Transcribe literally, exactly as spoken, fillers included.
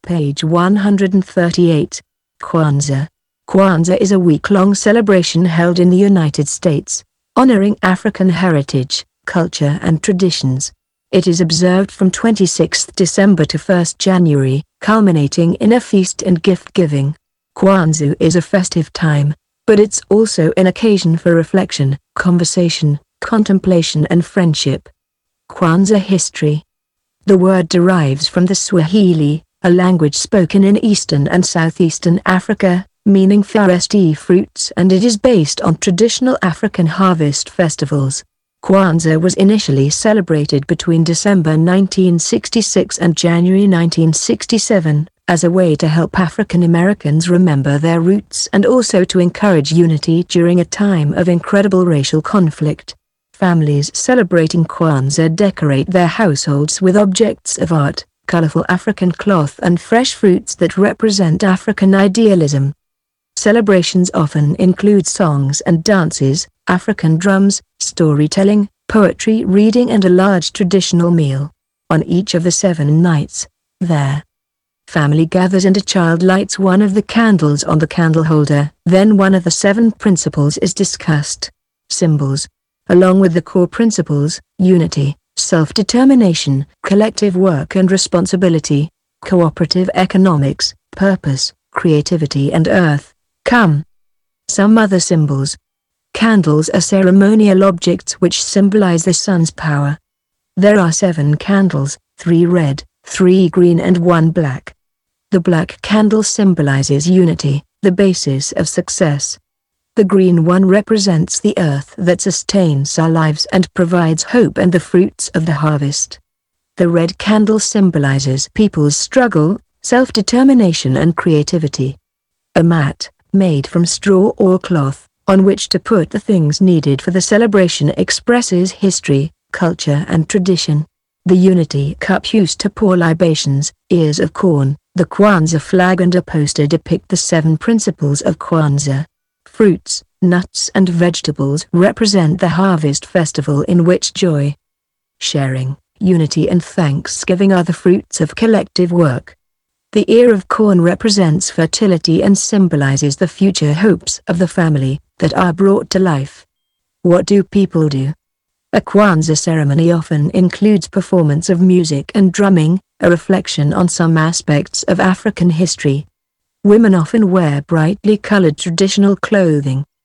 Page one hundred thirty-eight. Kwanzaa. Kwanzaa is a week-long celebration held in the United States, honoring African heritage, culture and traditions. It is observed from twenty-sixth December to first January, culminating in a feast and gift-giving. Kwanzaa is a festive time, but it's also an occasion for reflection, conversation, contemplation and friendship. Kwanzaa history. The word derives from the Swahili, a language spoken in eastern and southeastern Africa, meaning forest fruits, and it is based on traditional African harvest festivals. Kwanzaa was initially celebrated between December nineteen sixty-six and January nineteen sixty-seven, as a way to help African Americans remember their roots and also to encourage unity during a time of incredible racial conflict. Families celebrating Kwanzaa decorate their households with objects of art, colorful African cloth and fresh fruits that represent African idealism. Celebrations often include songs and dances, African drums, storytelling, poetry reading and a large traditional meal. On each of the seven nights, their family gathers and a child lights one of the candles on the candle holder. Then one of the seven principles is discussed. Symbols. Along with the core principles, unity, self-determination, collective work and responsibility, cooperative economics, purpose, creativity and earth, come. Some other symbols. Candles are ceremonial objects which symbolize the sun's power. There are seven candles, three red, three green and one black. The black candle symbolizes unity, the basis of success. The green one represents the earth that sustains our lives and provides hope and the fruits of the harvest. The red candle symbolizes people's struggle, self-determination and creativity. A mat, made from straw or cloth, on which to put the things needed for the celebration expresses history, culture and tradition. The unity cup used to pour libations, ears of corn, the Kwanzaa flag and a poster depict the seven principles of Kwanzaa. Fruits, nuts and vegetables represent the harvest festival in which joy, sharing, unity and thanksgiving are the fruits of collective work. The ear of corn represents fertility and symbolizes the future hopes of the family that are brought to life. What do people do? A Kwanzaa ceremony often includes performance of music and drumming, a reflection on some aspects of African history. Women often wear brightly colored traditional clothing,